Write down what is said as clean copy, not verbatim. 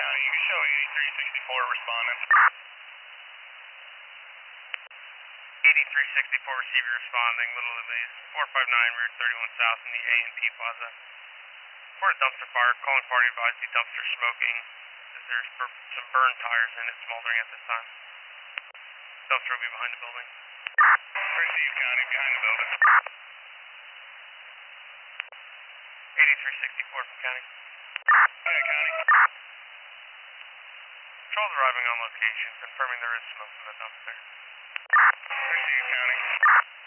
County, you can show 8364 responding. 8364 receiver responding, Little Italy's 459 Route 31 South in the A&P Plaza. For a dumpster fire, calling party advised the dumpster smoking as there's some burned tires in it, smoldering at this time. Dumpster will be behind the building. Appreciate you, County, behind the building. 8364 from County. Alright, County. Patrol's arriving on location, confirming there is smoke from the dumpster. Appreciate you, County.